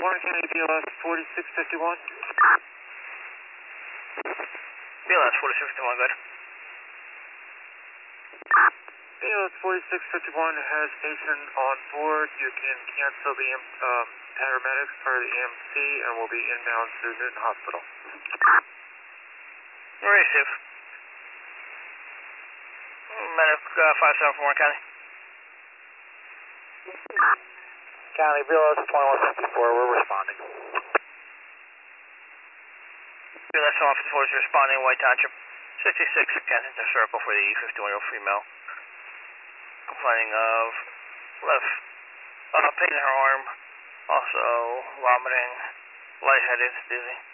Warren County BLS 4651. BLS 4651, good. BLS 4651 has station on board. You can cancel the paramedics for the EMC and will be inbound to Newton Hospital. Receive. Medic 57 from Warren County. County BLS 2154, we're responding. BLS 2154 is responding, White Township. 66 Kensington Circle for the 51-year-old female. Complaining of left pain in her arm, also vomiting, lightheaded, dizzy.